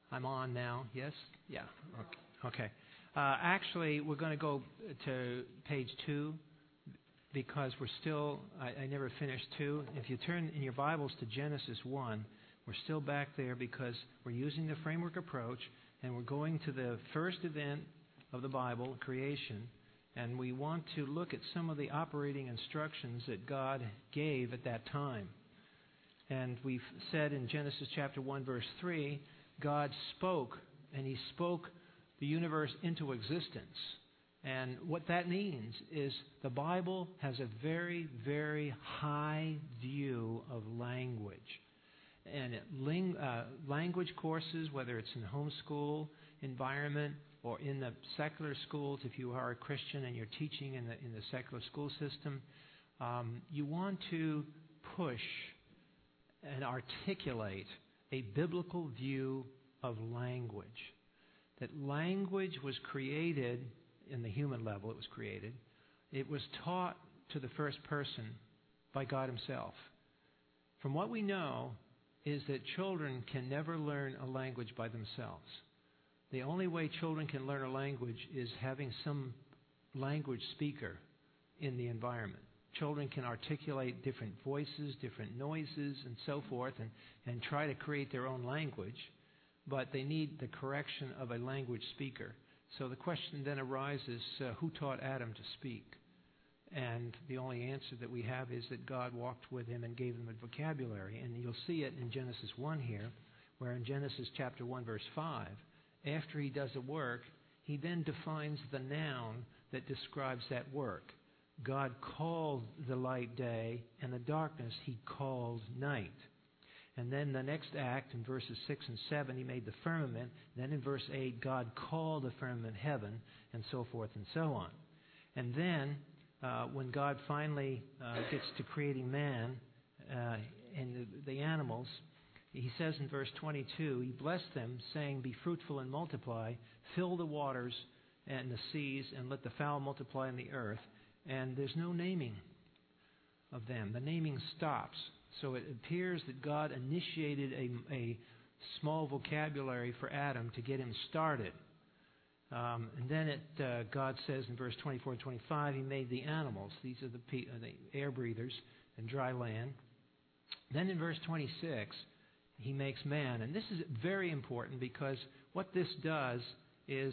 I'm on now. Yes? Yeah. Okay. Actually, we're going to go to page 2 because we're still, I never finished 2. If you turn in your Bibles to Genesis 1, we're still back there because we're using the framework approach and we're going to the first event of the Bible, creation, and we want to look at some of the operating instructions that God gave at that time. And we've said in Genesis chapter 1, verse 3, God spoke, and He spoke the universe into existence. And what that means is the Bible has a very, very high view of language. And language courses, whether it's in homeschool environment or in the secular schools, if you are a Christian and you're teaching in the secular school system, you want to push and articulate a biblical view of language. That language was created, in the human level it was created, it was taught to the first person by God Himself. From what we know is that children can never learn a language by themselves. The only way children can learn a language is having some language speaker in the environment. Children can articulate different voices, different noises, and so forth, and try to create their own language, but they need the correction of a language speaker. So the question then arises, who taught Adam to speak? And the only answer that we have is that God walked with him and gave him a vocabulary. And you'll see it in Genesis 1 here, where in Genesis chapter 1, verse 5, after he does a work, he then defines the noun that describes that work. God called the light day, and the darkness He called night. And then the next act, in verses 6 and 7, He made the firmament. Then in verse 8, God called the firmament heaven, and so forth and so on. And then, when God finally gets to creating man and the animals, He says in verse 22, He blessed them, saying, "Be fruitful and multiply, fill the waters and the seas, and let the fowl multiply on the earth." And there's no naming of them. The naming stops. So it appears that God initiated a small vocabulary for Adam to get him started. And then God says in verse 24 and 25, He made the animals. These are the air breathers and dry land. Then in verse 26, He makes man. And this is very important because what this does is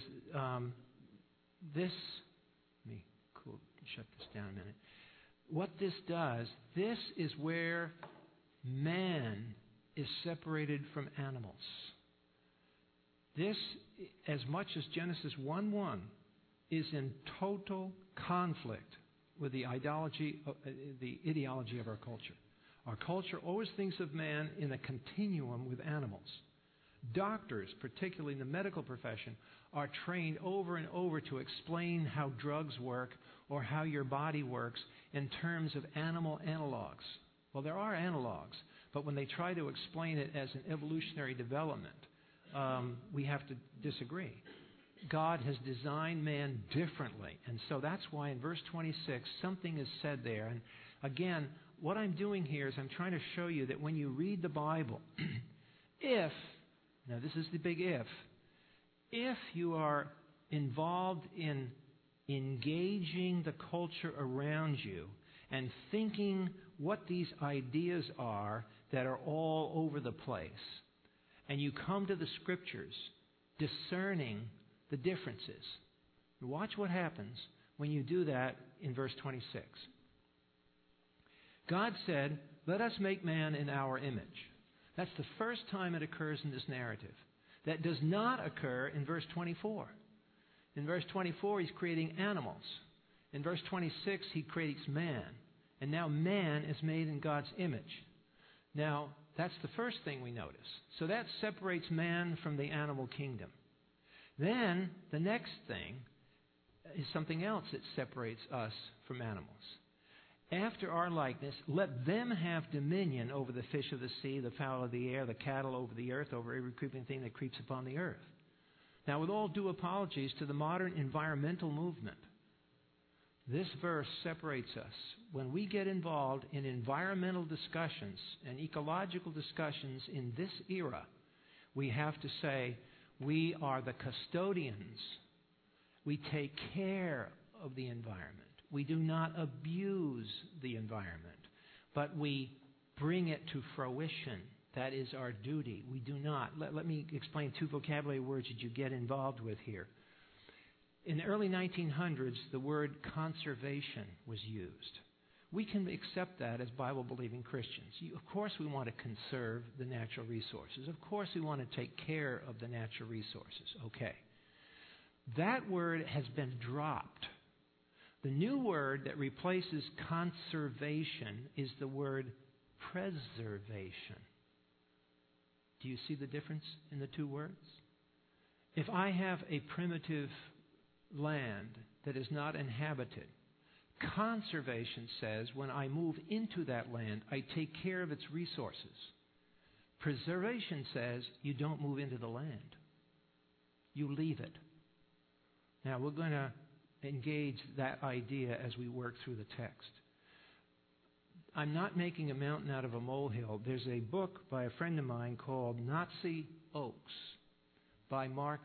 this... Let me shut this down a minute. What this does, this is where man is separated from animals. This, as much as Genesis 1:1, is in total conflict with the ideology of our culture. Our culture always thinks of man in a continuum with animals. Doctors, particularly in the medical profession, are trained over and over to explain how drugs work or how your body works in terms of animal analogs. Well, there are analogs, but when they try to explain it as an evolutionary development, we have to disagree. God has designed man differently, and so that's why in verse 26 something is said there. And again, what I'm doing here is I'm trying to show you that when you read the Bible, now this is the big if you are involved in engaging the culture around you and thinking what these ideas are that are all over the place, and you come to the Scriptures discerning the differences, watch what happens when you do that in verse 26. God said, "Let us make man in our image." That's the first time it occurs in this narrative. That does not occur in verse 24. In verse 24, He's creating animals. In verse 26, He creates man. And now man is made in God's image. Now, that's the first thing we notice. So that separates man from the animal kingdom. Then, the next thing is something else that separates us from animals. After our likeness, let them have dominion over the fish of the sea, the fowl of the air, the cattle over the earth, over every creeping thing that creeps upon the earth. Now, with all due apologies to the modern environmental movement, this verse separates us. When we get involved in environmental discussions and ecological discussions in this era, We have to say, we are the custodians. We take care of the environment. We do not abuse the environment, but we bring it to fruition. That is our duty. We do not. Let me explain two vocabulary words that you get involved with here. In the early 1900s, the word conservation was used. We can accept that as Bible-believing Christians. Of course we want to conserve the natural resources. Of course we want to take care of the natural resources. Okay. That word has been dropped. The new word that replaces conservation is the word preservation. Do you see the difference in the two words? If I have a primitive land that is not inhabited, conservation says when I move into that land, I take care of its resources. Preservation says you don't move into the land. You leave it. Now, we're going to engage that idea as we work through the text. I'm not making a mountain out of a molehill. There's a book by a friend of mine called Nazi Oaks by Mark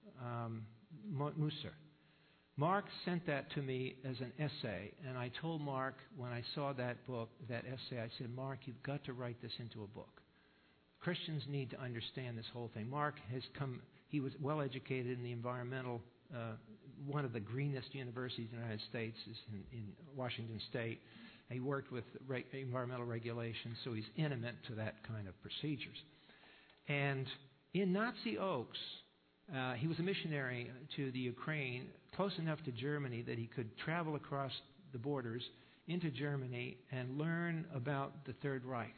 Musser. Mark sent that to me as an essay, and I told Mark when I saw that book, that essay, I said, Mark, you've got to write this into a book. Christians need to understand this whole thing. Mark has come, he was well educated in the environmental, one of the greenest universities in the United States is in Washington State. He worked with environmental regulations, so he's intimate to that kind of procedures. And in Nazi Oaks, he was a missionary to the Ukraine, close enough to Germany that he could travel across the borders into Germany and learn about the Third Reich.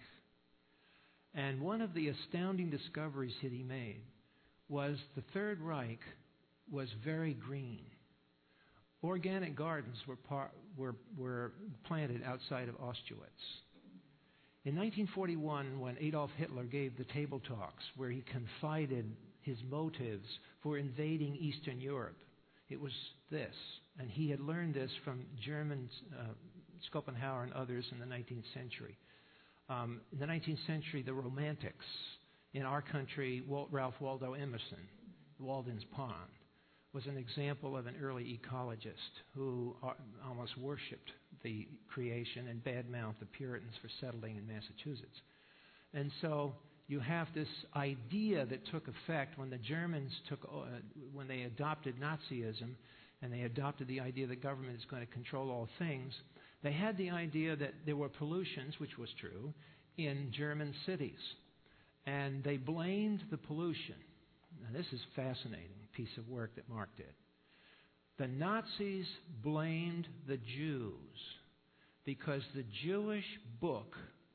And one of the astounding discoveries that he made was the Third Reich was very green. Organic gardens were planted outside of Auschwitz. In 1941, when Adolf Hitler gave the table talks where he confided his motives for invading Eastern Europe, it was this. And he had learned this from Germans, Schopenhauer and others in the 19th century. In the 19th century, the Romantics. In our country, Ralph Waldo Emerson, Walden's Pond, was an example of an early ecologist who almost worshipped the creation and badmouthed the Puritans for settling in Massachusetts. And so you have this idea that took effect when the Germans when they adopted Nazism and they adopted the idea that government is going to control all things. They had the idea that there were pollutions, which was true, in German cities. And they blamed the pollution. Now, this is a fascinating piece of work that Mark did. The Nazis blamed the Jews because the Jewish book,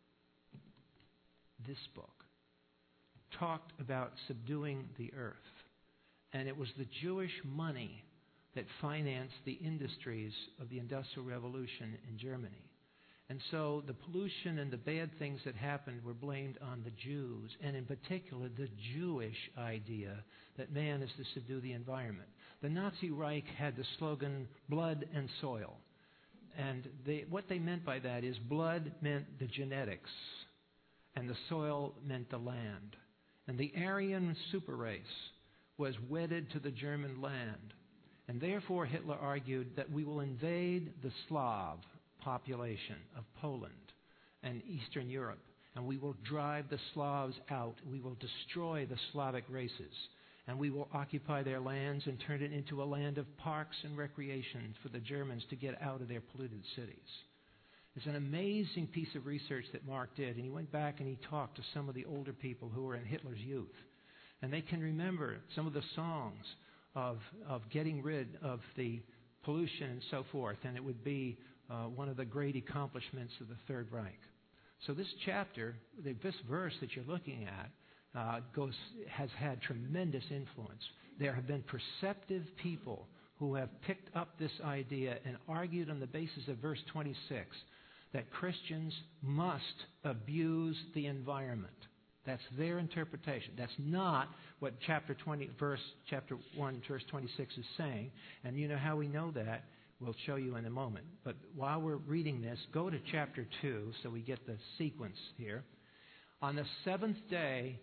this book, talked about subduing the earth. And it was the Jewish money that financed the industries of the Industrial Revolution in Germany. And so the pollution and the bad things that happened were blamed on the Jews, and in particular the Jewish idea that man is to subdue the environment. The Nazi Reich had the slogan, blood and soil. And what they meant by that is blood meant the genetics, and the soil meant the land. And the Aryan super race was wedded to the German land. And therefore Hitler argued that we will invade the Slav population of Poland and Eastern Europe, and we will drive the Slavs out. We will destroy the Slavic races, and we will occupy their lands and turn it into a land of parks and recreation for the Germans to get out of their polluted cities. It's an amazing piece of research that Mark did, and he went back and he talked to some of the older people who were in Hitler's youth, and they can remember some of the songs of getting rid of the pollution and so forth, and it would be one of the great accomplishments of the Third Reich. So this chapter, this verse that you're looking at, has had tremendous influence. There have been perceptive people who have picked up this idea and argued on the basis of verse 26 that Christians must abuse the environment. That's their interpretation. That's not what chapter 1, verse 26 is saying. And you know how we know that? We'll show you in a moment. But while we're reading this, go to chapter 2 so we get the sequence here. On the seventh day,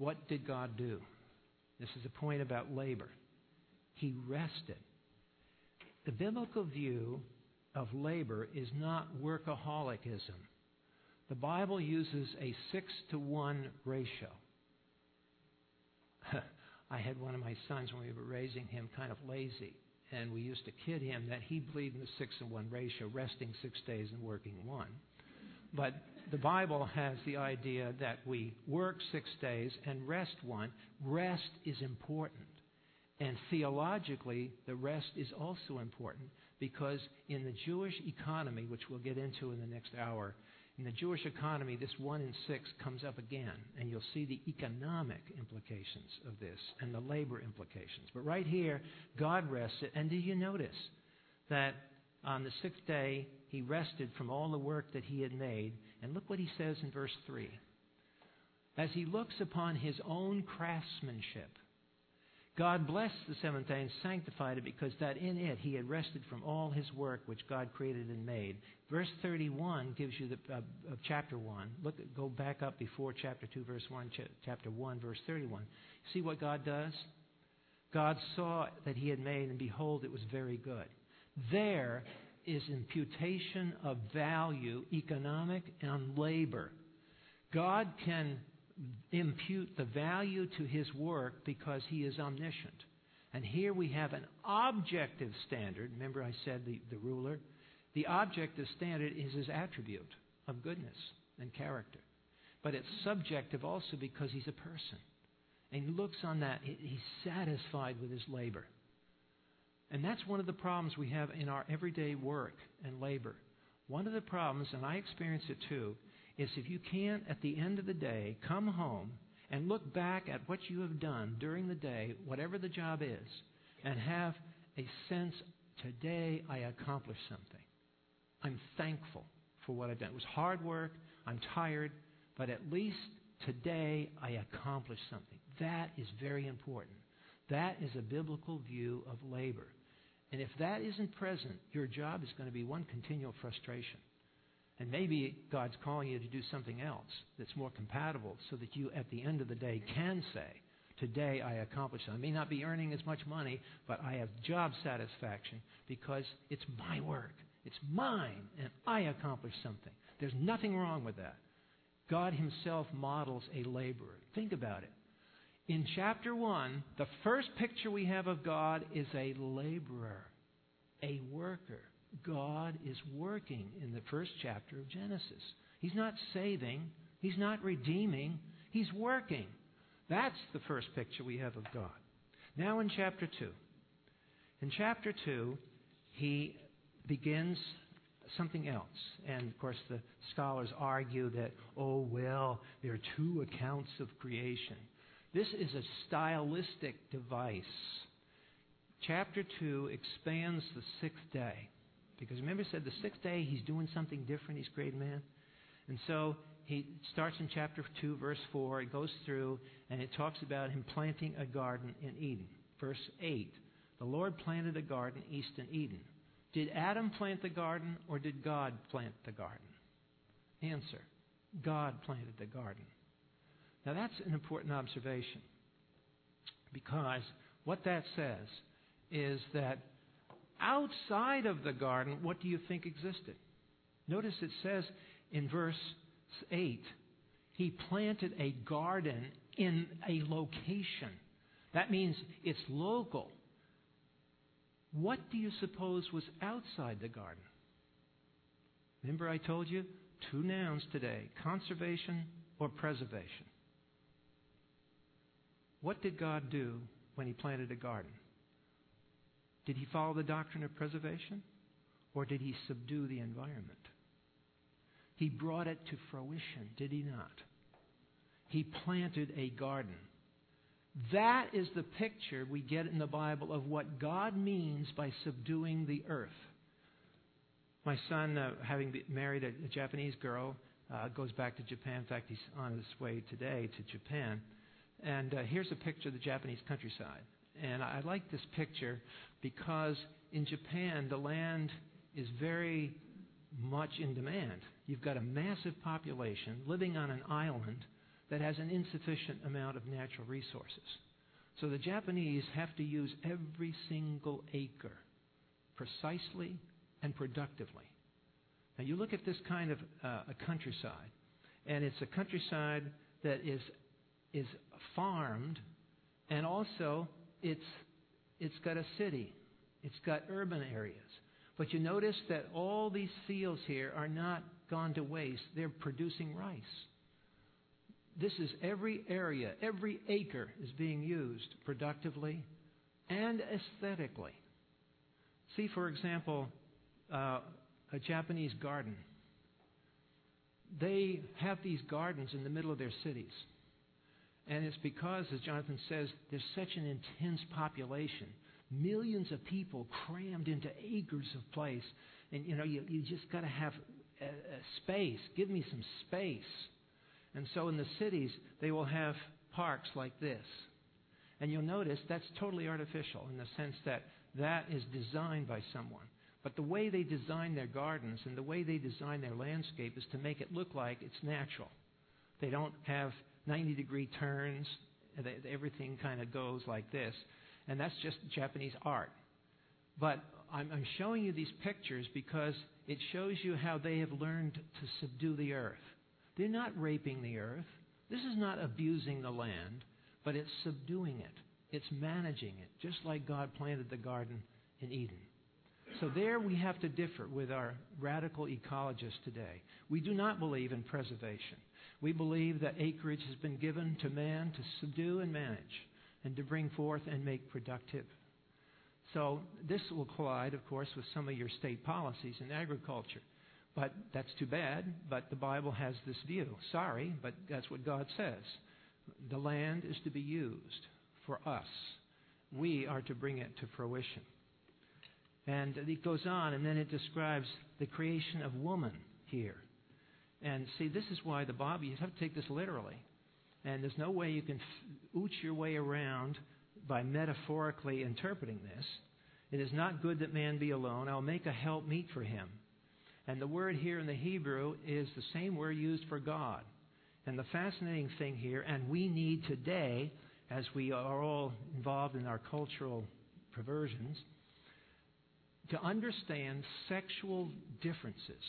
What did God do? This is a point about labor. He rested. The biblical view of labor is not workaholicism. The Bible uses a 6-to-1 ratio. I had one of my sons, when we were raising him, kind of lazy. And we used to kid him that he believed in the 6-to-1 ratio, resting 6 days and working 1. But the Bible has the idea that we work 6 days and rest 1. Rest is important. And theologically, the rest is also important because in the Jewish economy, which we'll get into in the next hour, in the Jewish economy, this 1 in 6 comes up again, and you'll see the economic implications of this and the labor implications. But right here, God rested, and do you notice that on the 6th day, he rested from all the work that he had made, and look what he says in verse 3. As he looks upon his own craftsmanship, God blessed the 7th day and sanctified it because that in it he had rested from all his work which God created and made. Verse 31 gives you of chapter 1. Go back up before chapter 2, verse 1, chapter 1, verse 31. See what God does? God saw that he had made, and behold, it was very good. There is imputation of value, economic and labor. God can impute the value to his work because he is omniscient. And here we have an objective standard. Remember I said the ruler? The objective standard is his attribute of goodness and character. But it's subjective also because he's a person. And he looks on that. He's satisfied with his labor. And that's one of the problems we have in our everyday work and labor. One of the problems, and I experience it too, is if you can't, at the end of the day, come home and look back at what you have done during the day, whatever the job is, and have a sense, today I accomplished something. I'm thankful for what I've done. It was hard work, I'm tired, but at least today I accomplished something. That is very important. That is a biblical view of labor. And if that isn't present, your job is going to be one continual frustration. And maybe God's calling you to do something else that's more compatible so that you, at the end of the day, can say, today I accomplished something. I may not be earning as much money, but I have job satisfaction because it's my work. It's mine, and I accomplished something. There's nothing wrong with that. God himself models a laborer. Think about it. In chapter 1, the first picture we have of God is a laborer, a worker. God is working in the first chapter of Genesis. He's not saving. He's not redeeming. He's working. That's the first picture we have of God. Now in chapter 2. In chapter 2, he begins something else. And, of course, the scholars argue that, there are 2 accounts of creation. This is a stylistic device. Chapter 2 expands the 6th day. Because remember, it said the 6th day he's doing something different. He's created man. And so he starts in chapter 2, verse 4. It goes through, and it talks about him planting a garden in Eden. Verse 8, the Lord planted a garden east in Eden. Did Adam plant the garden, or did God plant the garden? Answer, God planted the garden. Now that's an important observation, because what that says is that outside of the garden, what do you think existed? Notice it says in verse 8, he planted a garden in a location. That means it's local. What do you suppose was outside the garden? Remember I told you, 2 nouns today, conservation or preservation. What did God do when he planted a garden? Did he follow the doctrine of preservation? Or did he subdue the environment? He brought it to fruition, did he not? He planted a garden. That is the picture we get in the Bible of what God means by subduing the earth. My son, having married a Japanese girl, goes back to Japan. In fact, he's on his way today to Japan. And here's a picture of the Japanese countryside. And I like this picture because in Japan, the land is very much in demand. You've got a massive population living on an island that has an insufficient amount of natural resources. So the Japanese have to use every single acre precisely and productively. Now you look at this kind of a countryside, and it's a countryside that is farmed, and also it's got a city. It's got urban areas. But you notice that all these fields here are not gone to waste. They're producing rice. This is every area, every acre is being used productively and aesthetically. See, for example, a Japanese garden. They have these gardens in the middle of their cities. And it's because, as Jonathan says, there's such an intense population. Millions of people crammed into acres of place. And, you just got to have a space. Give me some space. And so in the cities, they will have parks like this. And you'll notice that's totally artificial in the sense that that is designed by someone. But the way they design their gardens and the way they design their landscape is to make it look like it's natural. They don't have 90-degree turns. Everything kind of goes like this. And that's just Japanese art. But I'm showing you these pictures because it shows you how they have learned to subdue the earth. They're not raping the earth. This is not abusing the land, but it's subduing it. It's managing it, just like God planted the garden in Eden. So there we have to differ with our radical ecologists today. We do not believe in preservation. We believe that acreage has been given to man to subdue and manage and to bring forth and make productive. So this will collide, of course, with some of your state policies in agriculture. But that's too bad, but the Bible has this view. Sorry, but that's what God says. The land is to be used for us. We are to bring it to fruition. And it goes on, and then it describes the creation of woman here. And see, this is why the Bible, you have to take this literally. And there's no way you can ooch your way around by metaphorically interpreting this. It is not good that man be alone. I'll make a help meet for him. And the word here in the Hebrew is the same word used for God. And the fascinating thing here, and we need today, as we are all involved in our cultural perversions, to understand sexual differences.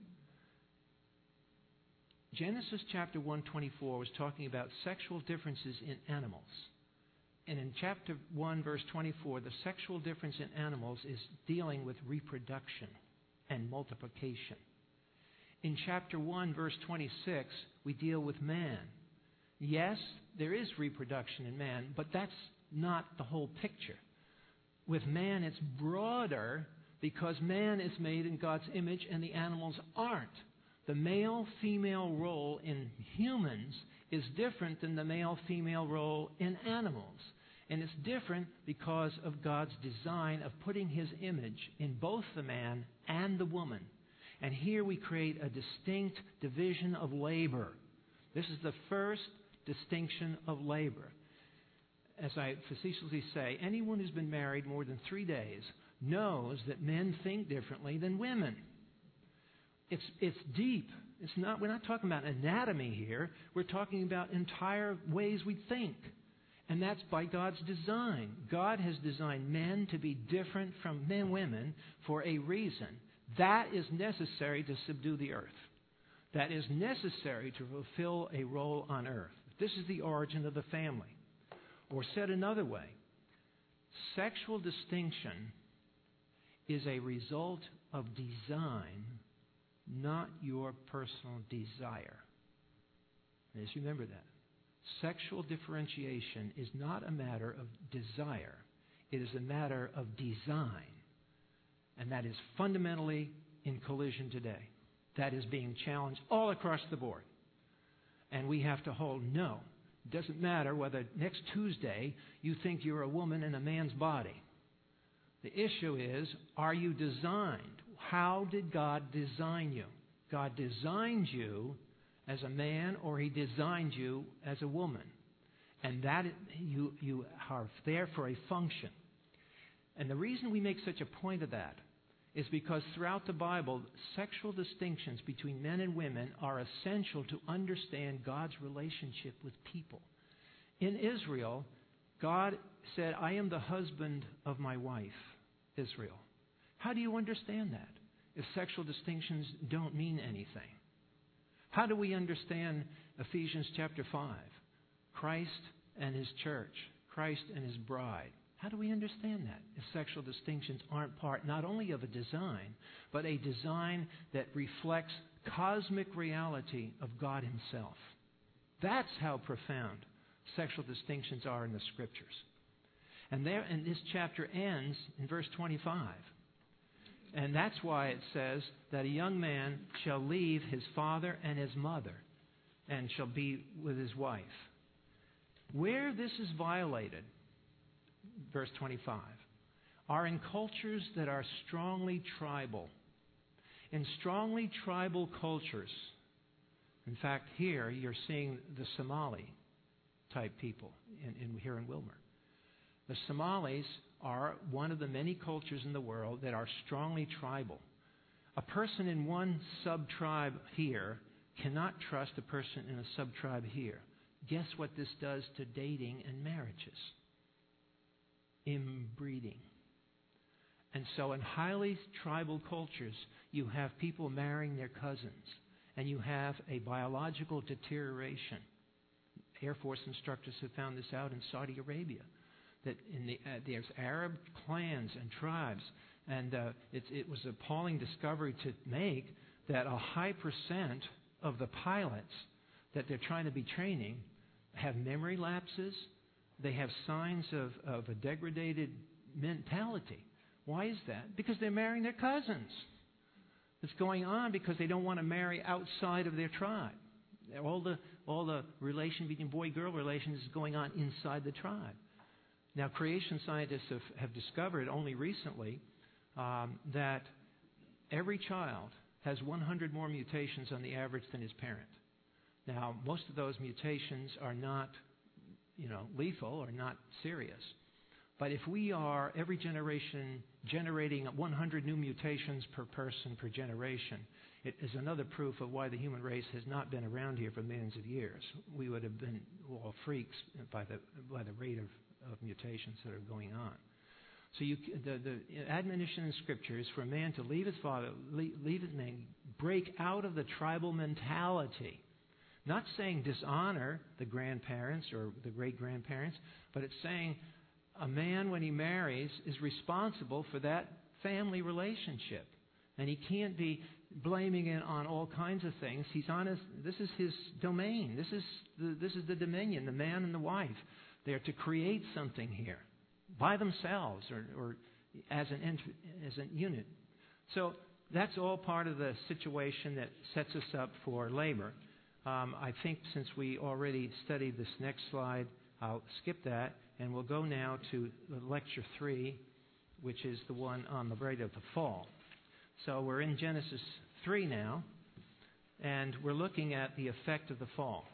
Genesis chapter 1:24 was talking about sexual differences in animals. And in chapter 1, verse 24, the sexual difference in animals is dealing with reproduction and multiplication. In chapter 1, verse 26, we deal with man. Yes, there is reproduction in man, but that's not the whole picture. With man, it's broader because man is made in God's image and the animals aren't. The male-female role in humans is different than the male-female role in animals. And it's different because of God's design of putting His image in both the man and the woman. And here we create a distinct division of labor. This is the first distinction of labor. As I facetiously say, anyone who's been married more than 3 days knows that men think differently than women. It's deep. We're not talking about anatomy here. We're talking about entire ways we think. And that's by God's design. God has designed men to be different from men and women for a reason. That is necessary to subdue the earth. That is necessary to fulfill a role on earth. This is the origin of the family. Or said another way, sexual distinction is a result of design, not your personal desire. And just remember that. Sexual differentiation is not a matter of desire. It is a matter of design. And that is fundamentally in collision today. That is being challenged all across the board. And we have to hold no. It doesn't matter whether next Tuesday you think you're a woman in a man's body. The issue is, are you designed? How did God design you? God designed you as a man, or He designed you as a woman. And that you are there for a function. And the reason we make such a point of that is because throughout the Bible, sexual distinctions between men and women are essential to understand God's relationship with people. In Israel, God said, I am the husband of my wife, Israel. How do you understand that if sexual distinctions don't mean anything? How do we understand Ephesians chapter 5? Christ and His church, Christ and His bride. How do we understand that if sexual distinctions aren't part not only of a design, but a design that reflects cosmic reality of God Himself? That's how profound sexual distinctions are in the Scriptures. And this chapter ends in verse 25. And that's why it says that a young man shall leave his father and his mother and shall be with his wife. Where this is violated, verse 25, are in cultures that are strongly tribal. In strongly tribal cultures, in fact, here you're seeing the Somali type people here in Wilmer. The Somalis are one of the many cultures in the world that are strongly tribal. A person in one sub-tribe here cannot trust a person in a sub-tribe here. Guess what this does to dating and marriages? Inbreeding. And so in highly tribal cultures, you have people marrying their cousins, and you have a biological deterioration. Air Force instructors have found this out in Saudi Arabia, that there's Arab clans and tribes, and it was an appalling discovery to make that a high percent of the pilots that they're trying to be training have memory lapses. They have signs of a degraded mentality. Why is that? Because they're marrying their cousins. It's going on because they don't want to marry outside of their tribe. All the relation between boy-girl relations is going on inside the tribe. Now, creation scientists have discovered only recently that every child has 100 more mutations on the average than his parent. Now, most of those mutations are not, lethal or not serious. But if we are, every generation, generating 100 new mutations per person per generation, it is another proof of why the human race has not been around here for millions of years. We would have been all freaks by the rate of mutations that are going on. So the admonition in Scripture is for a man to leave his father, leave his man, break out of the tribal mentality. Not saying dishonor the grandparents or the great-grandparents, but it's saying a man, when he marries, is responsible for that family relationship. And he can't be blaming it on all kinds of things. This is his domain. This is the dominion, the man and the wife. They're to create something here by themselves or as an unit. So that's all part of the situation that sets us up for labor. I think since we already studied this next slide, I'll skip that, and we'll go now to lecture 3, which is the one on the rite of the fall. So we're in Genesis 3 now, and we're looking at the effect of the fall.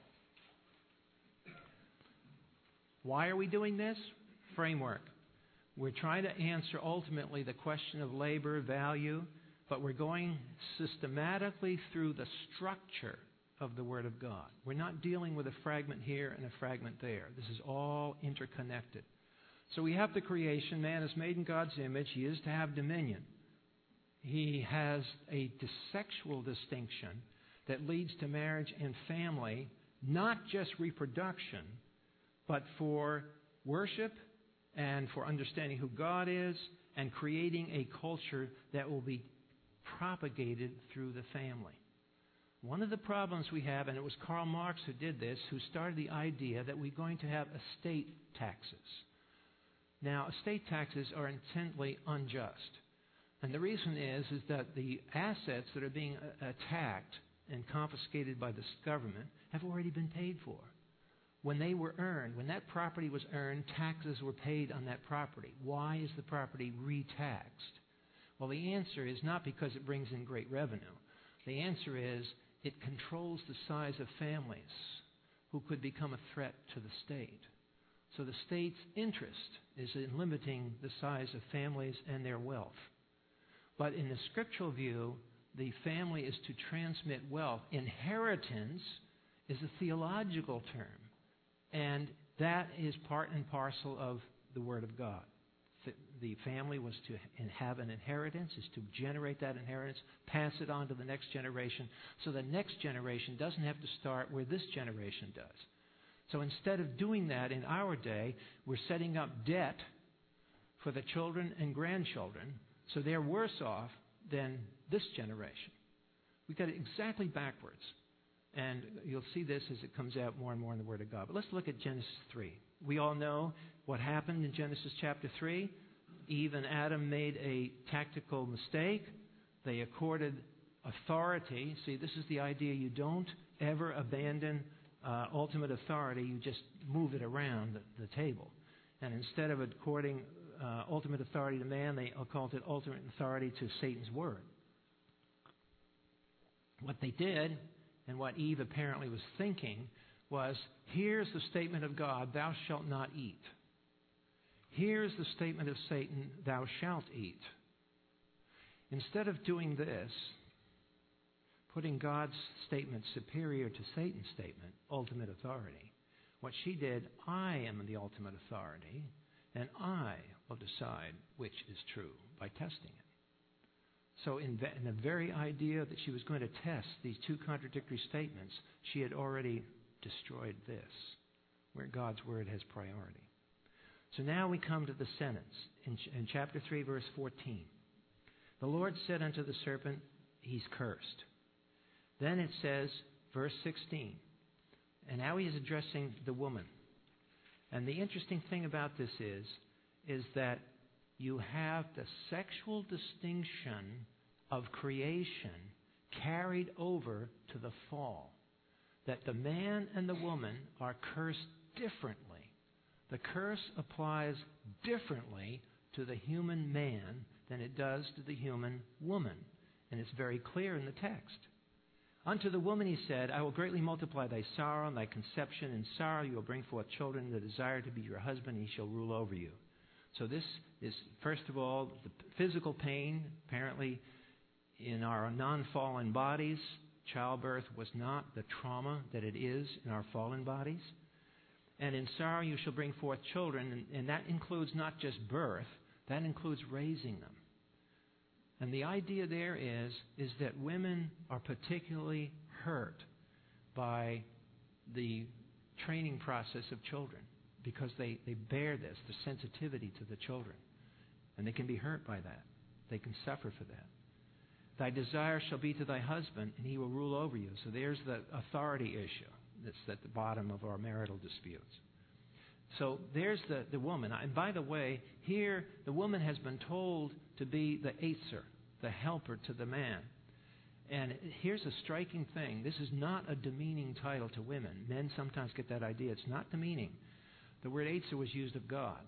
Why are we doing this? Framework. We're trying to answer ultimately the question of labor, value, but we're going systematically through the structure of the Word of God. We're not dealing with a fragment here and a fragment there. This is all interconnected. So we have the creation. Man is made in God's image. He is to have dominion. He has a sexual distinction that leads to marriage and family, not just reproduction, but for worship and for understanding who God is and creating a culture that will be propagated through the family. One of the problems we have, and it was Karl Marx who did this, who started the idea that we're going to have estate taxes. Now, estate taxes are intently unjust. And the reason is that the assets that are being attacked and confiscated by this government have already been paid for. When they were earned, when that property was earned, taxes were paid on that property. Why is the property retaxed? Well, the answer is not because it brings in great revenue. The answer is it controls the size of families who could become a threat to the state. So the state's interest is in limiting the size of families and their wealth. But in the scriptural view, the family is to transmit wealth. Inheritance is a theological term, and that is part and parcel of the Word of God. The family was to have an inheritance, is to generate that inheritance, pass it on to the next generation, so the next generation doesn't have to start where this generation does. So instead of doing that in our day, we're setting up debt for the children and grandchildren, so they're worse off than this generation. We've got it exactly backwards. And you'll see this as it comes out more and more in the Word of God. But let's look at Genesis 3. We all know what happened in Genesis chapter 3. Eve and Adam made a tactical mistake. They accorded authority. See, this is the idea. You don't ever abandon ultimate authority. You just move it around the table. And instead of according ultimate authority to man, they accorded ultimate authority to Satan's word. What they did, and what Eve apparently was thinking, was, here's the statement of God, thou shalt not eat. Here's the statement of Satan, thou shalt eat. Instead of doing this, putting God's statement superior to Satan's statement, ultimate authority, what she did, I am the ultimate authority, and I will decide which is true by testing it. So in the very idea that she was going to test these two contradictory statements, she had already destroyed this, where God's word has priority. So now we come to the sentence in chapter 3, verse 14. The Lord said unto the serpent, he's cursed. Then it says, verse 16, and now he is addressing the woman. And the interesting thing about this is that you have the sexual distinction of creation carried over to the fall. That the man and the woman are cursed differently. The curse applies differently to the human man than it does to the human woman. And it's very clear in the text. Unto the woman he said, I will greatly multiply thy sorrow and thy conception. In sorrow you will bring forth children that desire to be your husband, and he shall rule over you. So this is, first of all, the physical pain. Apparently, in our non-fallen bodies, childbirth was not the trauma that it is in our fallen bodies. And in sorrow you shall bring forth children, and that includes not just birth, that includes raising them. And the idea there is that women are particularly hurt by the training process of children because they bear this, the sensitivity to the children. And they can be hurt by that. They can suffer for that. Thy desire shall be to thy husband, and he will rule over you. So there's the authority issue that's at the bottom of our marital disputes. So there's the woman. And by the way, here the woman has been told to be the Aether, the helper to the man. And here's a striking thing. This is not a demeaning title to women. Men sometimes get that idea. It's not demeaning. The word Aether was used of God.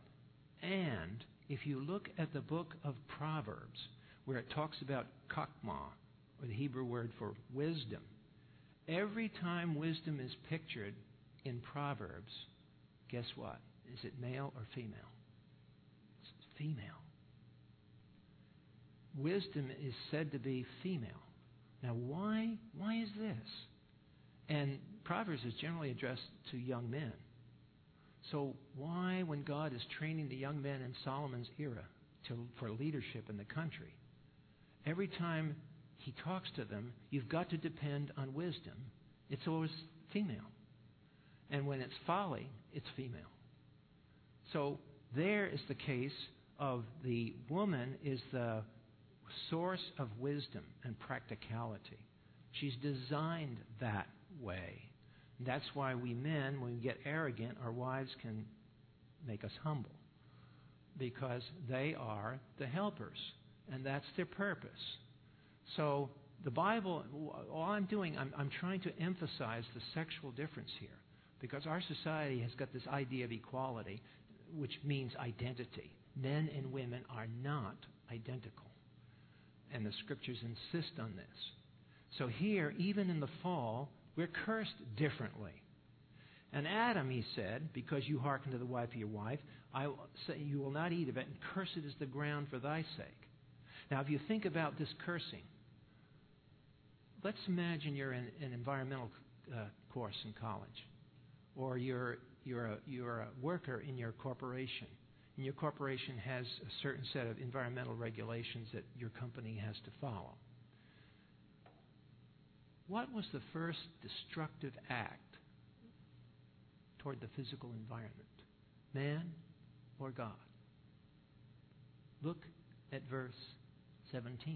And if you look at the book of Proverbs, where it talks about chokmah, or the Hebrew word for wisdom, every time wisdom is pictured in Proverbs, guess what? Is it male or female? It's female. Wisdom is said to be female. Now, why is this? And Proverbs is generally addressed to young men. So why, when God is training the young men in Solomon's era for leadership in the country, every time he talks to them, you've got to depend on wisdom. It's always female. And when it's folly, it's female. So there is the case of the woman is the source of wisdom and practicality. She's designed that way. That's why we men, when we get arrogant, our wives can make us humble. Because they are the helpers. And that's their purpose. So the Bible, all I'm doing, I'm trying to emphasize the sexual difference here. Because our society has got this idea of equality, which means identity. Men and women are not identical. And the Scriptures insist on this. So here, even in the fall, we're cursed differently. And Adam, he said, because you hearken to the wife of your wife, I will say you will not eat of it, and cursed is the ground for thy sake. Now, if you think about this cursing, let's imagine you're in an environmental course in college, or you're a worker in your corporation, and your corporation has a certain set of environmental regulations that your company has to follow. What was the first destructive act toward the physical environment? Man or God? Look at verse 17.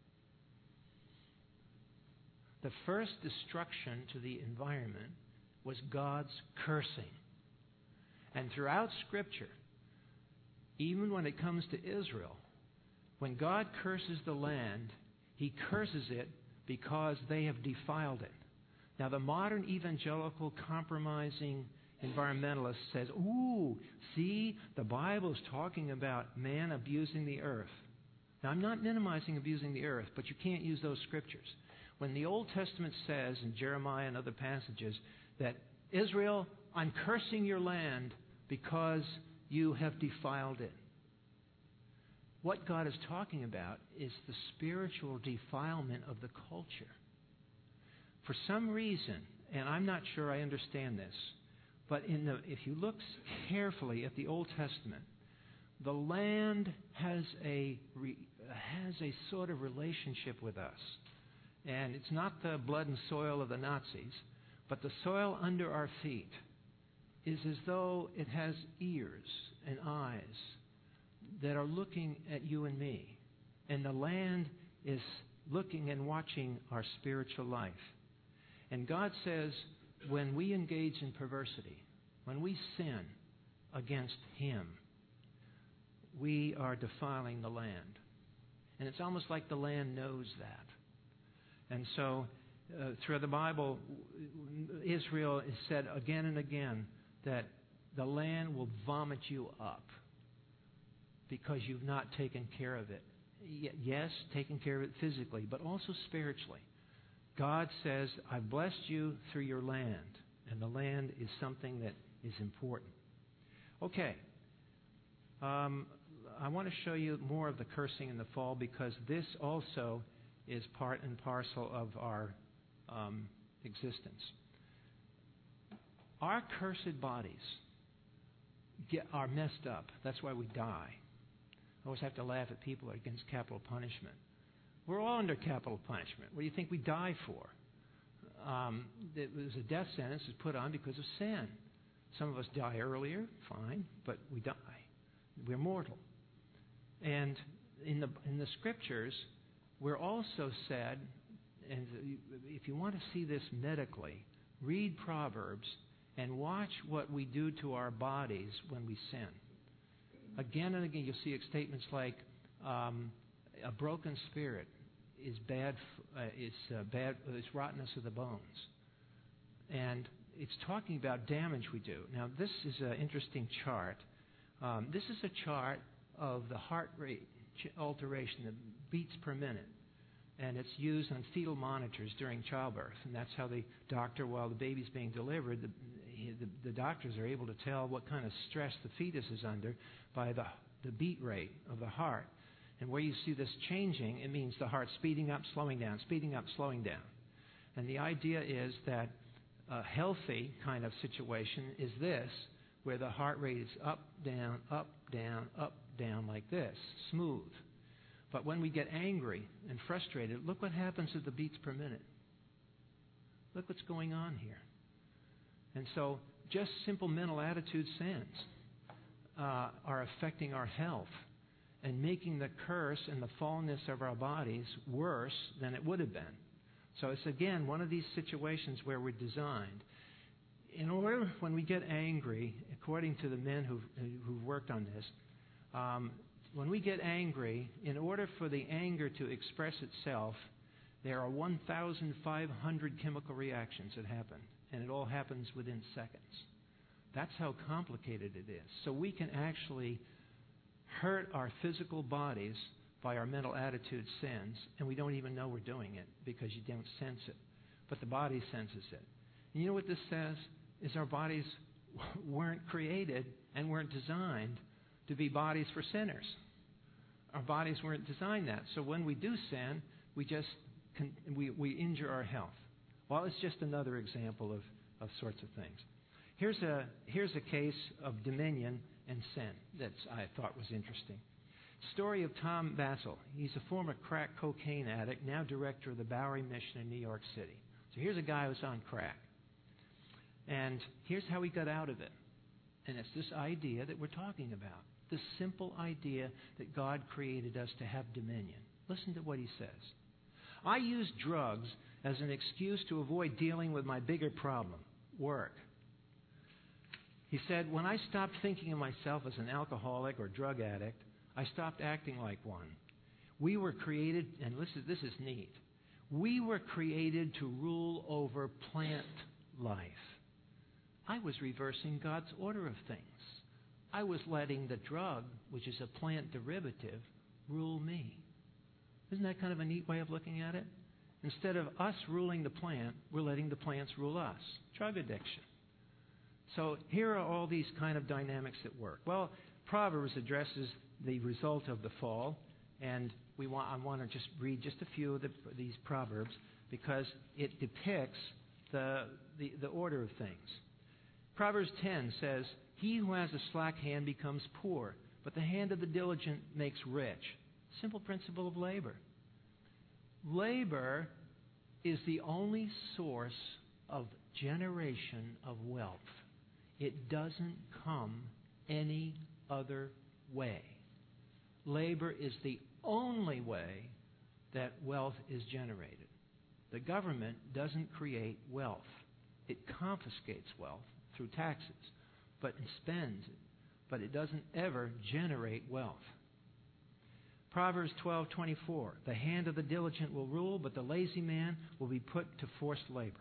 The first destruction to the environment was God's cursing. And throughout Scripture, even when it comes to Israel, when God curses the land, He curses it because they have defiled it. Now, the modern evangelical compromising environmentalist says, ooh, see, the Bible is talking about man abusing the earth. Now, I'm not minimizing abusing the earth, but you can't use those scriptures. When the Old Testament says in Jeremiah and other passages that, Israel, I'm cursing your land because you have defiled it. What God is talking about is the spiritual defilement of the culture. For some reason, and I'm not sure I understand this, but if you look carefully at the Old Testament, the land has a sort of relationship with us. And it's not the blood and soil of the Nazis, but the soil under our feet is as though it has ears and eyes that are looking at you and me. And the land is looking and watching our spiritual life. And God says, when we engage in perversity, when we sin against Him, we are defiling the land. And it's almost like the land knows that. And so, through the Bible, Israel has said again and again that the land will vomit you up because you've not taken care of it. Yes, taking care of it physically, but also spiritually. God says, I've blessed you through your land, and the land is something that is important. Okay. I want to show you more of the cursing in the fall because this also is part and parcel of our existence. Our cursed bodies are messed up. That's why we die. I always have to laugh at people against capital punishment. We're all under capital punishment. What do you think we die for? It was a death sentence is put on because of sin. Some of us die earlier, fine, but we die. We're mortal. And in the Scriptures, we're also said, and if you want to see this medically, read Proverbs and watch what we do to our bodies when we sin. Again and again, you'll see statements like, a broken spirit is bad. It's rottenness of the bones, and it's talking about damage we do. Now, this is an interesting chart. This is a chart of the heart rate alteration, the beats per minute, and it's used on fetal monitors during childbirth, and that's how the doctor, while the baby's being delivered, the doctors are able to tell what kind of stress the fetus is under by the beat rate of the heart. And where you see this changing, it means the heart speeding up, slowing down, speeding up, slowing down. And the idea is that a healthy kind of situation is this, where the heart rate is up, down, like this, smooth. But when we get angry and frustrated, look what happens to the beats per minute. Look what's going on here. And so just simple mental attitude sins are affecting our health and making the curse and the fallenness of our bodies worse than it would have been. So it's, again, one of these situations where we're designed. In order, when we get angry, according to the men who've worked on this, when we get angry, in order for the anger to express itself, there are 1,500 chemical reactions that happen, and it all happens within seconds. That's how complicated it is. So we can actually hurt our physical bodies by our mental attitude sins, and we don't even know we're doing it because you don't sense it. But the body senses it. And you know what this says? Is our bodies weren't created and weren't designed to be bodies for sinners. Our bodies weren't designed that. So when we do sin, we injure our health. Well, it's just another example of sorts of things. Here's a case of dominion and sin that I thought was interesting. Story of Tom Basil. He's a former crack cocaine addict, now director of the Bowery Mission in New York City. So here's a guy who's on crack. And here's how he got out of it. And it's this idea that we're talking about. This simple idea that God created us to have dominion. Listen to what he says. I use drugs as an excuse to avoid dealing with my bigger problem, work. He said, when I stopped thinking of myself as an alcoholic or drug addict, I stopped acting like one. We were created, and this is neat, we were created to rule over plant life. I was reversing God's order of things. I was letting the drug, which is a plant derivative, rule me. Isn't that kind of a neat way of looking at it? Instead of us ruling the plant, we're letting the plants rule us. Drug addiction. So here are all these kind of dynamics at work. Well, Proverbs addresses the result of the fall, and I want to just read just a few of these Proverbs because it depicts the order of things. Proverbs 10 says, he who has a slack hand becomes poor, but the hand of the diligent makes rich. Simple principle of labor. Labor is the only source of generation of wealth. It doesn't come any other way. Labor is the only way that wealth is generated. The government doesn't create wealth. It confiscates wealth through taxes, but it spends it. But it doesn't ever generate wealth. Proverbs 12:24, the hand of the diligent will rule, but the lazy man will be put to forced labor.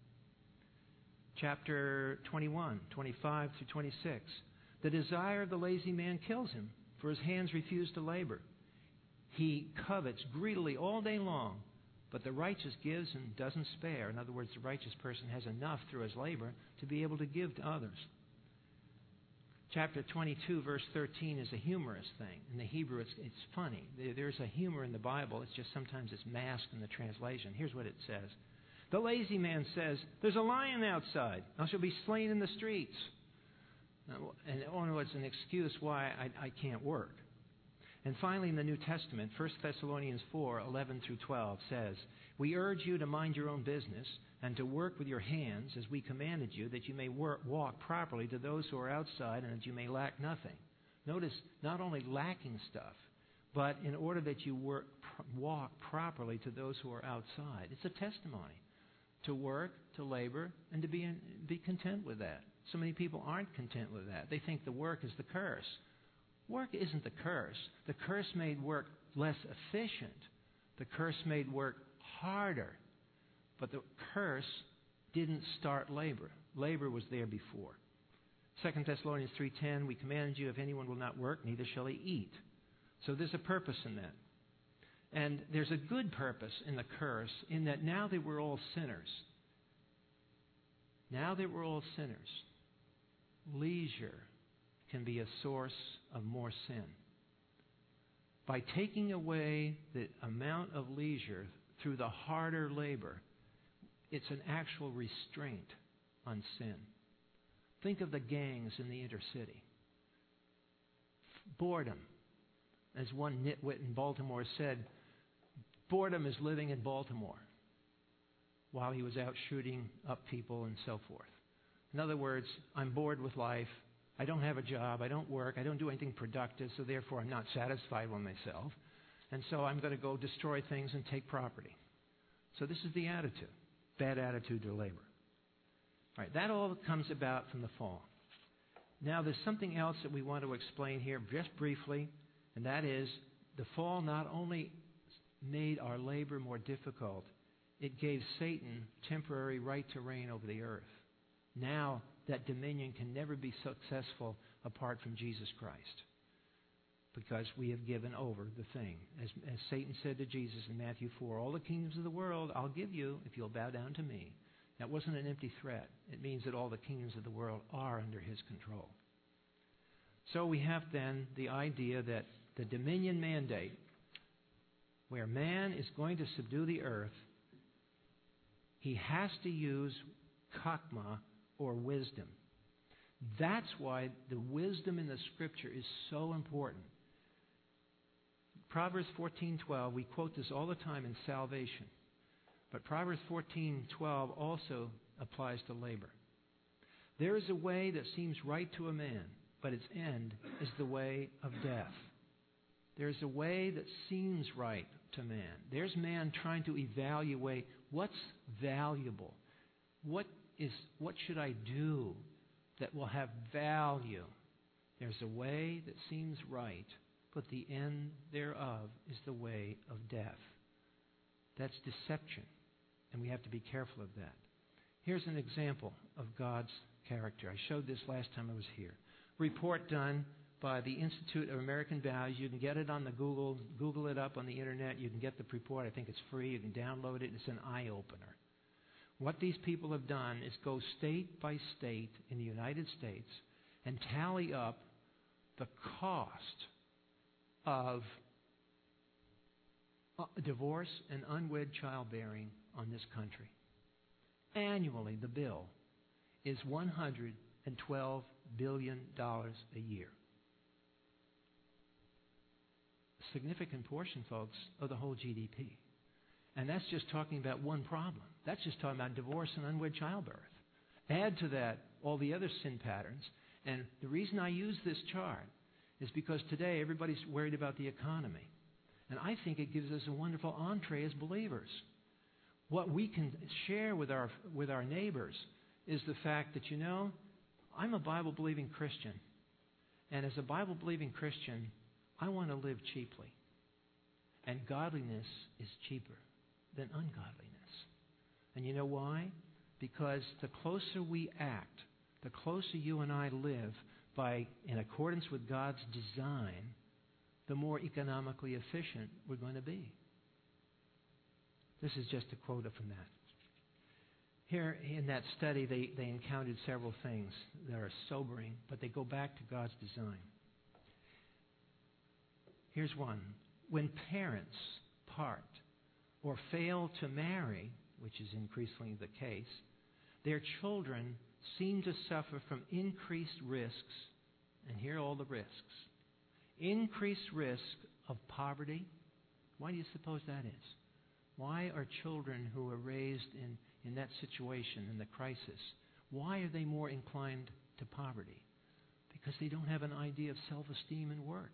Chapter 21, 25 through 26, the desire of the lazy man kills him, for his hands refuse to labor. He covets greedily all day long, but the righteous gives and doesn't spare. In other words, the righteous person has enough through his labor to be able to give to others. Chapter 22, verse 13 is a humorous thing. In the Hebrew, it's funny. There's a humor in the Bible. It's just sometimes it's masked in the translation. Here's what it says. The lazy man says, there's a lion outside. I shall be slain in the streets. And it's an excuse why I can't work. And finally, in the New Testament, 1 Thessalonians 4:11 through 12 says, we urge you to mind your own business and to work with your hands as we commanded you, that you may walk properly to those who are outside and that you may lack nothing. Notice, not only lacking stuff, but in order that you walk properly to those who are outside. It's a testimony to work, to labor, and to be content with that. So many people aren't content with that. They think the work is the curse. Work isn't the curse. The curse made work less efficient. The curse made work harder. But the curse didn't start labor. Labor was there before. 2 Thessalonians 3:10, we commanded you, if anyone will not work, neither shall he eat. So there's a purpose in that. And there's a good purpose in the curse in that now that we're all sinners, leisure can be a source of more sin. By taking away the amount of leisure through the harder labor, it's an actual restraint on sin. Think of the gangs in the intercity. Boredom. As one nitwit in Baltimore said, boredom is living in Baltimore while he was out shooting up people and so forth. In other words, I'm bored with life. I don't have a job. I don't work. I don't do anything productive, so therefore I'm not satisfied with myself. And so I'm going to go destroy things and take property. So this is the attitude. Bad attitude to labor. All right, that all comes about from the fall. Now there's something else that we want to explain here just briefly, and that is the fall not only made our labor more difficult, it gave Satan temporary right to reign over the earth. Now that dominion can never be successful apart from Jesus Christ, because we have given over the thing. As Satan said to Jesus in Matthew 4, all the kingdoms of the world I'll give you if you'll bow down to me. That wasn't an empty threat. It means that all the kingdoms of the world are under his control. So we have then the idea that the dominion mandate, where man is going to subdue the earth, he has to use chokmah, or wisdom. That's why the wisdom in the Scripture is so important. Proverbs 14:12, we quote this all the time in salvation. But Proverbs 14:12 also applies to labor. There is a way that seems right to a man, but its end is the way of death. There is a way that seems right to man. There's man trying to evaluate what's valuable. What should I do that will have value? There's a way that seems right, but the end thereof is the way of death. That's deception, and we have to be careful of that. Here's an example of God's character. I showed this last time I was here. Report done by the Institute of American Values. You can get it on the Google it up on the internet. You can get the report. I think it's free. You can download it. It's an eye-opener. What these people have done is go state by state in the United States and tally up the cost of divorce and unwed childbearing on this country. Annually, the bill is $112 billion a year. A significant portion, folks, of the whole GDP. And that's just talking about one problem. That's just talking about divorce and unwed childbirth. Add to that all the other sin patterns. And the reason I use this chart is because today everybody's worried about the economy. And I think it gives us a wonderful entree as believers. What we can share with our neighbors is the fact that, I'm a Bible-believing Christian. And as a Bible-believing Christian, I want to live cheaply. And godliness is cheaper than ungodliness. And you know why? Because the closer we act, the closer you and I live in accordance with God's design, the more economically efficient we're going to be. This is just a quote from that. Here in that study, they encountered several things that are sobering, but they go back to God's design. Here's one. When parents part or fail to marry, which is increasingly the case, their children seem to suffer from increased risks, and here are all the risks. Increased risk of poverty. Why do you suppose that is? Why are children who are raised in that situation, in the crisis, why are they more inclined to poverty? Because they don't have an idea of self-esteem and work.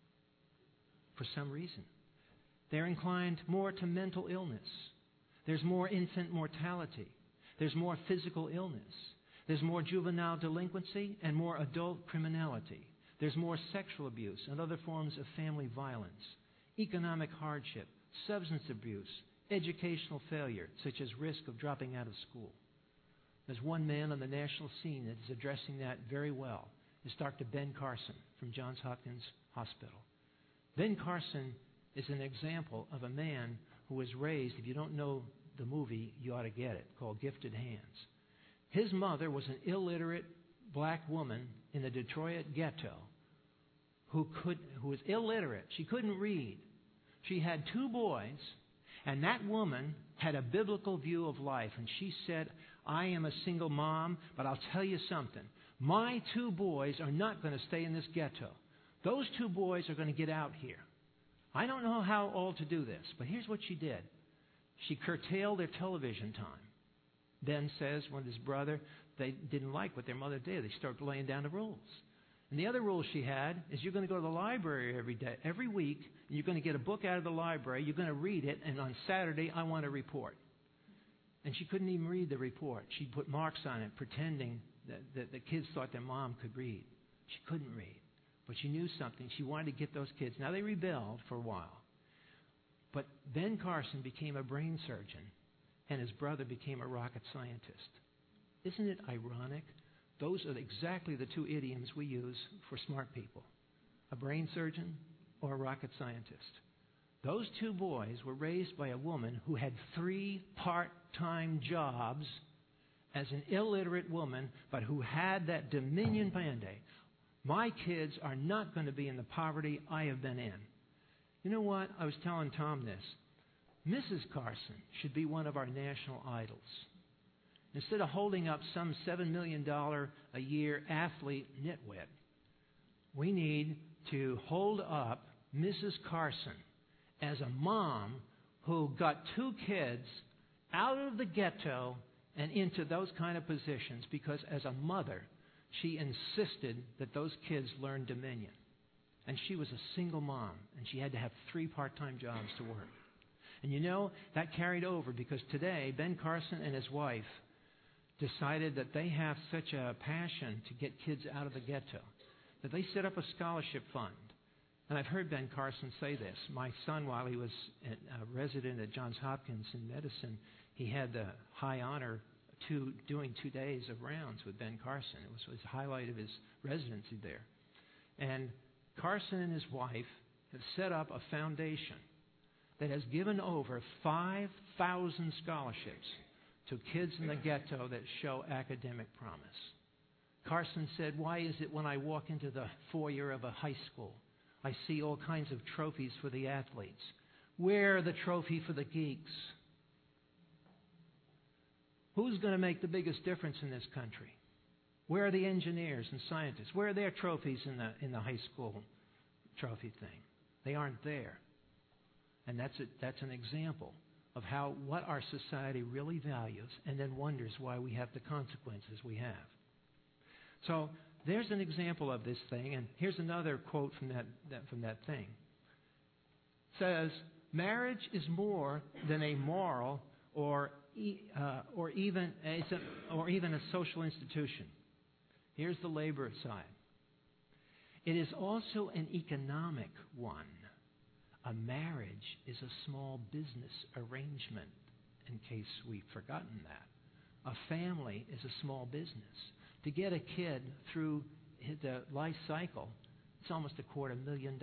For some reason. They're inclined more to mental illness. There's more infant mortality. There's more physical illness. There's more juvenile delinquency and more adult criminality. There's more sexual abuse and other forms of family violence, economic hardship, substance abuse, educational failure, such as risk of dropping out of school. There's one man on the national scene that is addressing that very well. It's Dr. Ben Carson from Johns Hopkins Hospital. Ben Carson is an example of a man who was raised, if you don't know the movie, you ought to get it, called Gifted Hands. His mother was an illiterate black woman in the Detroit ghetto who was illiterate. She couldn't read. She had 2 boys, and that woman had a biblical view of life. And she said, I am a single mom, but I'll tell you something. My 2 boys are not going to stay in this ghetto. Those 2 boys are going to get out here. I don't know how all to do this, but here's what she did. She curtailed their television time. Ben says, when his brother, they didn't like what their mother did. They started laying down the rules. And the other rule she had is you're going to go to the library every week, and you're going to get a book out of the library, you're going to read it, and on Saturday, I want a report. And she couldn't even read the report. She put marks on it, pretending that the kids thought their mom could read. She couldn't read. But she knew something. She wanted to get those kids. Now, they rebelled for a while. But Ben Carson became a brain surgeon, and his brother became a rocket scientist. Isn't it ironic? Those are exactly the 2 idioms we use for smart people. A brain surgeon or a rocket scientist. Those 2 boys were raised by a woman who had 3 part-time jobs as an illiterate woman, but who had that dominion mandate. My kids are not going to be in the poverty I have been in. You know what? I was telling Tom this. Mrs. Carson should be one of our national idols. Instead of holding up some $7 million a year athlete nitwit, we need to hold up Mrs. Carson as a mom who got 2 kids out of the ghetto and into those kind of positions because as a mother, she insisted that those kids learn dominion. And she was a single mom, and she had to have 3 part-time jobs to work. And you know, that carried over because today, Ben Carson and his wife decided that they have such a passion to get kids out of the ghetto that they set up a scholarship fund. And I've heard Ben Carson say this. My son, while he was a resident at Johns Hopkins in medicine, he had the high honor doing 2 days of rounds with Ben Carson. It was the highlight of his residency there. And Carson and his wife have set up a foundation that has given over 5,000 scholarships to kids in the ghetto that show academic promise. Carson said, why is it when I walk into the foyer of a high school, I see all kinds of trophies for the athletes? Where the trophy for the geeks? Who's going to make the biggest difference in this country? Where are the engineers and scientists? Where are their trophies in the high school trophy thing? They aren't there. And that's an example of what our society really values and then wonders why we have the consequences we have. So there's an example of this thing, and here's another quote from that thing. It says, marriage is more than a moral or even a social institution. Here's the labor side. It is also an economic one. A marriage is a small business arrangement, in case we've forgotten that. A family is a small business. To get a kid through the life cycle, it's almost $250,000.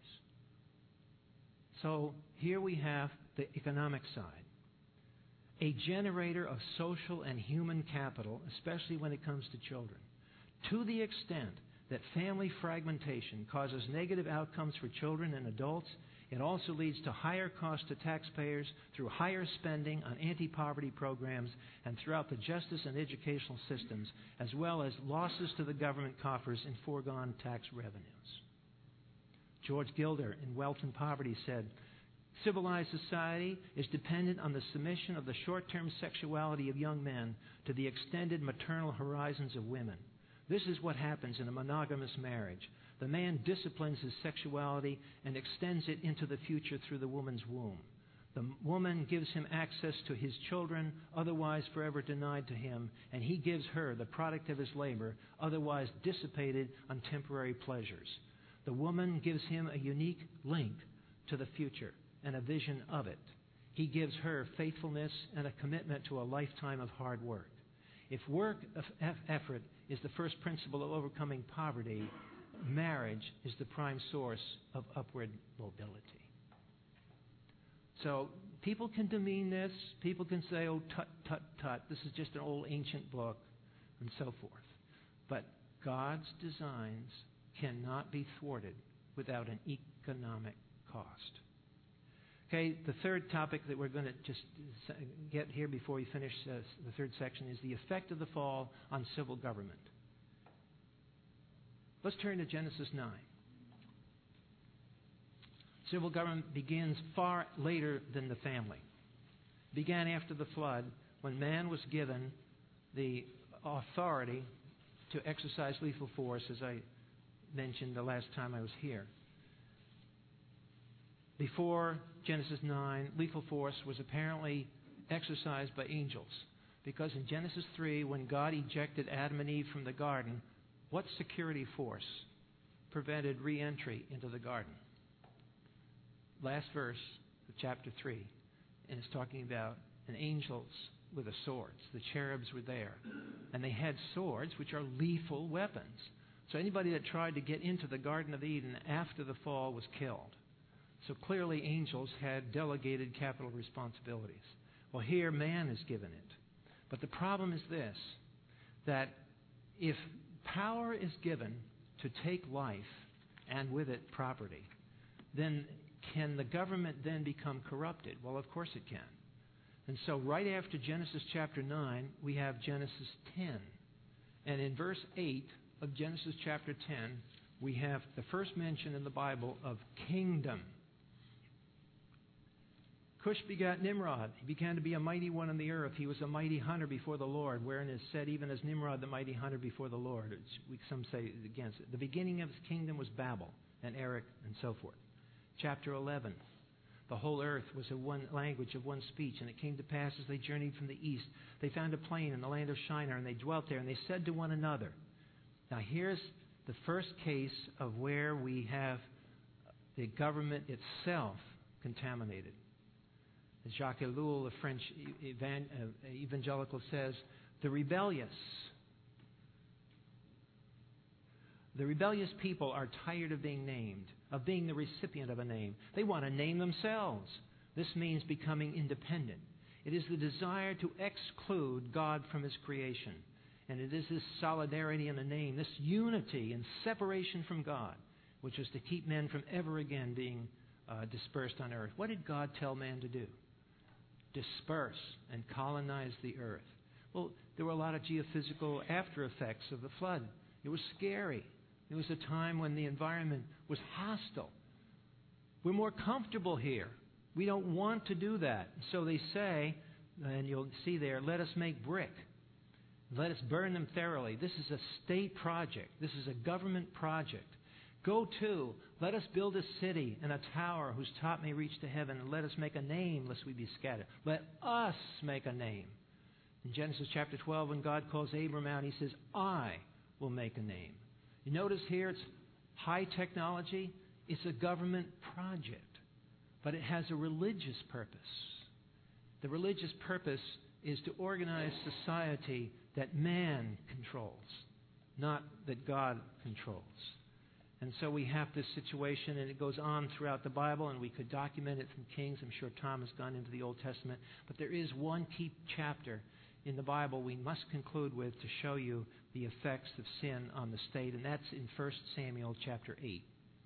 So here we have the economic side. A generator of social and human capital, especially when it comes to children. To the extent that family fragmentation causes negative outcomes for children and adults, it also leads to higher costs to taxpayers through higher spending on anti-poverty programs and throughout the justice and educational systems, as well as losses to the government coffers in foregone tax revenues. George Gilder in Wealth and Poverty said, civilized society is dependent on the submission of the short-term sexuality of young men to the extended maternal horizons of women. This is what happens in a monogamous marriage. The man disciplines his sexuality and extends it into the future through the woman's womb. The woman gives him access to his children, otherwise forever denied to him, and he gives her the product of his labor, otherwise dissipated on temporary pleasures. The woman gives him a unique link to the future and a vision of it. He gives her faithfulness and a commitment to a lifetime of hard work. If work effort is the first principle of overcoming poverty, marriage is the prime source of upward mobility. So people can demean this. People can say, oh, tut, tut, tut, this is just an old ancient book, and so forth. But God's designs cannot be thwarted without an economic cost. Okay, the third topic that we're going to just get here before we finish the third section is the effect of the fall on civil government. Let's turn to Genesis 9. Civil government begins far later than the family. It began after the flood, when man was given the authority to exercise lethal force, as I mentioned the last time I was here. Before Genesis 9, lethal force was apparently exercised by angels. Because in Genesis 3, when God ejected Adam and Eve from the garden, what security force prevented re-entry into the garden? Last verse of chapter 3, and it's talking about an angels with the swords. The cherubs were there, and they had swords, which are lethal weapons. So anybody that tried to get into the Garden of Eden after the fall was killed. So clearly angels had delegated capital responsibilities. Well, here man is given it. But the problem is this, that if power is given to take life and with it property, then can the government then become corrupted? Well, of course it can. And so right after Genesis chapter 9, we have Genesis 10. And in verse 8 of Genesis chapter 10, we have the first mention in the Bible of kingdom. Cush begat Nimrod. He began to be a mighty one on the earth. He was a mighty hunter before the Lord, wherein is said, even as Nimrod, the mighty hunter before the Lord. Some say against it. The beginning of his kingdom was Babel and Erech and so forth. Chapter 11. The whole earth was of one language, of one speech. And it came to pass as they journeyed from the east, they found a plain in the land of Shinar, and they dwelt there, and they said to one another. Now here's the first case of where we have the government itself contaminated. As Jacques Ellul, a French evangelical, says, the rebellious people are tired of being named, of being the recipient of a name. They want to name themselves. This means becoming independent. It is the desire to exclude God from His creation. And it is this solidarity in a name, this unity and separation from God, which is to keep men from ever again being dispersed on earth. What did God tell man to do? Disperse and colonize the earth. Well, there were a lot of geophysical after effects of the flood. It was scary. It was a time when the environment was hostile. We're more comfortable here. We don't want to do that. So they say, and you'll see there, let us make brick. Let us burn them thoroughly. This is a state project. This is a government project. Go to, let us build a city and a tower whose top may reach to heaven, and let us make a name lest we be scattered. Let us make a name. In Genesis chapter 12, when God calls Abram out, He says, I will make a name. You notice here it's high technology. It's a government project, but it has a religious purpose. The religious purpose is to organize society that man controls, not that God controls. And so we have this situation, and it goes on throughout the Bible, and we could document it from Kings. I'm sure Tom has gone into the Old Testament. But there is one key chapter in the Bible we must conclude with to show you the effects of sin on the state, and that's in 1 Samuel chapter 8.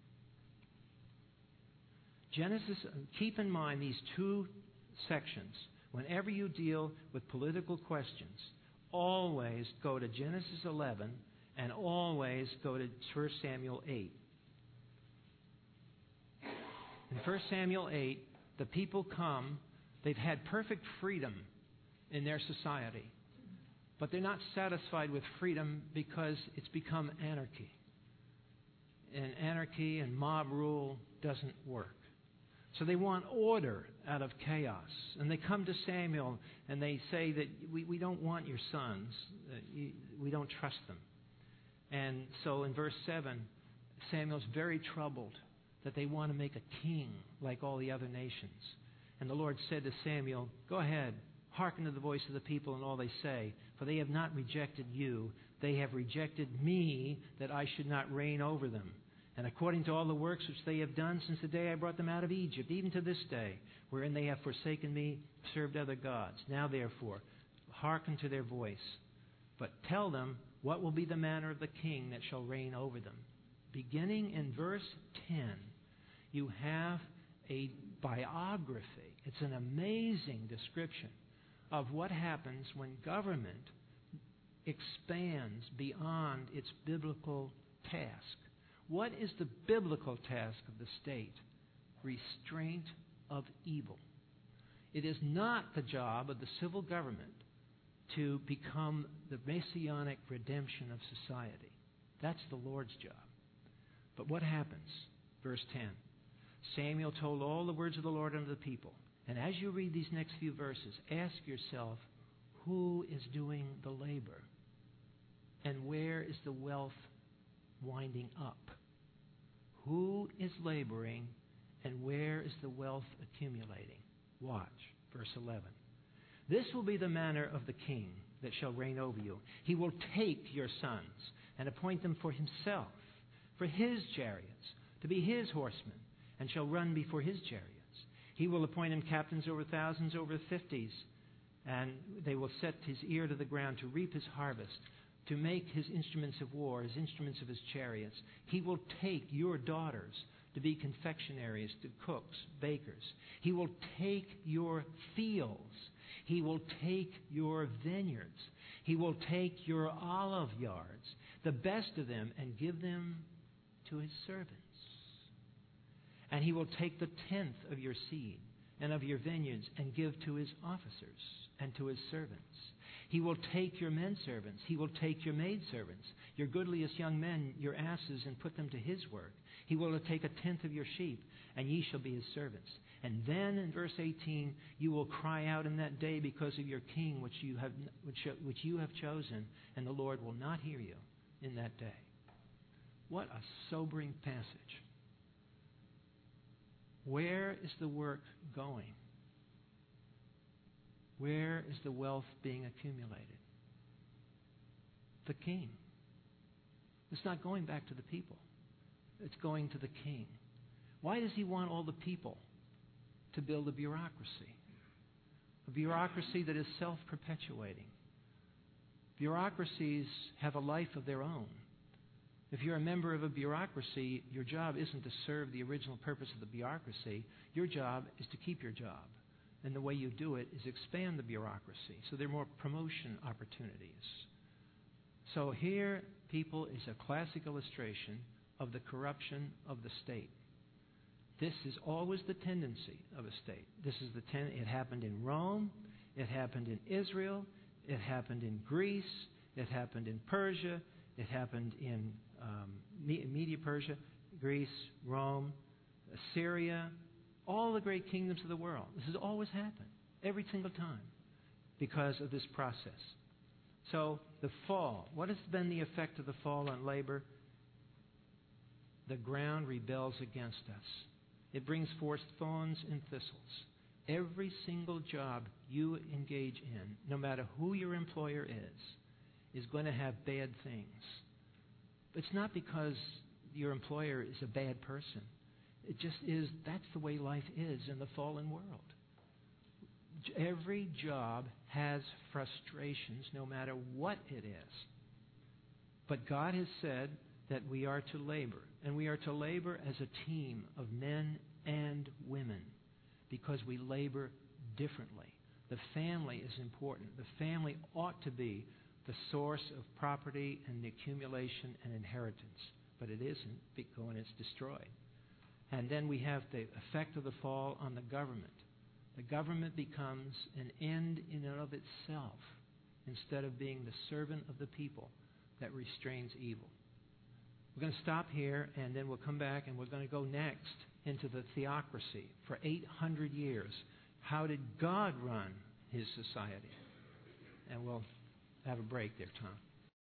Genesis, keep in mind these two sections. Whenever you deal with political questions, always go to Genesis 11 and always go to 1 Samuel 8. In 1 Samuel 8, the people come, they've had perfect freedom in their society, but they're not satisfied with freedom because it's become anarchy. And anarchy and mob rule doesn't work. So they want order out of chaos. And they come to Samuel and they say that we don't want your sons. We don't trust them. And so in verse 7, Samuel's very troubled that they want to make a king like all the other nations. And the Lord said to Samuel, go ahead, hearken to the voice of the people and all they say, for they have not rejected you. They have rejected me, that I should not reign over them. And according to all the works which they have done since the day I brought them out of Egypt, even to this day, wherein they have forsaken me, served other gods. Now therefore, hearken to their voice. But tell them what will be the manner of the king that shall reign over them. Beginning in verse 10, you have a biography. It's an amazing description of what happens when government expands beyond its biblical task. What is the biblical task of the state? Restraint of evil. It is not the job of the civil government to become the messianic redemption of society. That's the Lord's job. But what happens? Verse 10. Samuel told all the words of the Lord unto the people. And as you read these next few verses, ask yourself, who is doing the labor? And where is the wealth winding up? Who is laboring and where is the wealth accumulating? Watch, verse 11. This will be the manner of the king that shall reign over you. He will take your sons and appoint them for himself, for his chariots, to be his horsemen, and shall run before his chariots. He will appoint him captains over thousands, over 50s, and they will set his ear to the ground to reap his harvest, to make his instruments of war, his instruments of his chariots. He will take your daughters to be confectionaries, to cooks, bakers. He will take your fields. He will take your vineyards. He will take your olive yards, the best of them, and give them to his servants. And he will take the tenth of your seed and of your vineyards and give to his officers and to his servants. He will take your men servants. He will take your maid servants, your goodliest young men, your asses, and put them to his work. He will take a tenth of your sheep, and ye shall be his servants. And then in verse 18, you will cry out in that day because of your king, which you have chosen, and the Lord will not hear you in that day. What a sobering passage. Where is the work going? Where is the wealth being accumulated? The king. It's not going back to the people. It's going to the king. Why does he want all the people to build a bureaucracy? A bureaucracy that is self-perpetuating. Bureaucracies have a life of their own. If you're a member of a bureaucracy, your job isn't to serve the original purpose of the bureaucracy. Your job is to keep your job. And the way you do it is expand the bureaucracy. So there are more promotion opportunities. So here, people, is a classic illustration of the corruption of the state. This is always the tendency of a state. It happened in Rome. It happened in Israel. It happened in Greece. It happened in Persia. It happened in Media Persia, Greece, Rome, Assyria, all the great kingdoms of the world. This has always happened, every single time, because of this process. So the fall, what has been the effect of the fall on labor? The ground rebels against us. It brings forth thorns and thistles. Every single job you engage in, no matter who your employer is going to have bad things. It's not because your employer is a bad person. It just is, that's the way life is in the fallen world. Every job has frustrations, no matter what it is. But God has said that we are to labor, and we are to labor as a team of men and women because we labor differently. The family is important. The family ought to be the source of property and the accumulation and inheritance, but it isn't when it's destroyed. And then we have the effect of the fall on the government. The government becomes an end in and of itself instead of being the servant of the people that restrains evil. We're going to stop here, and then we'll come back, and we're going to go next into the theocracy. For 800 years, how did God run his society? And we'll have a break there, Tom.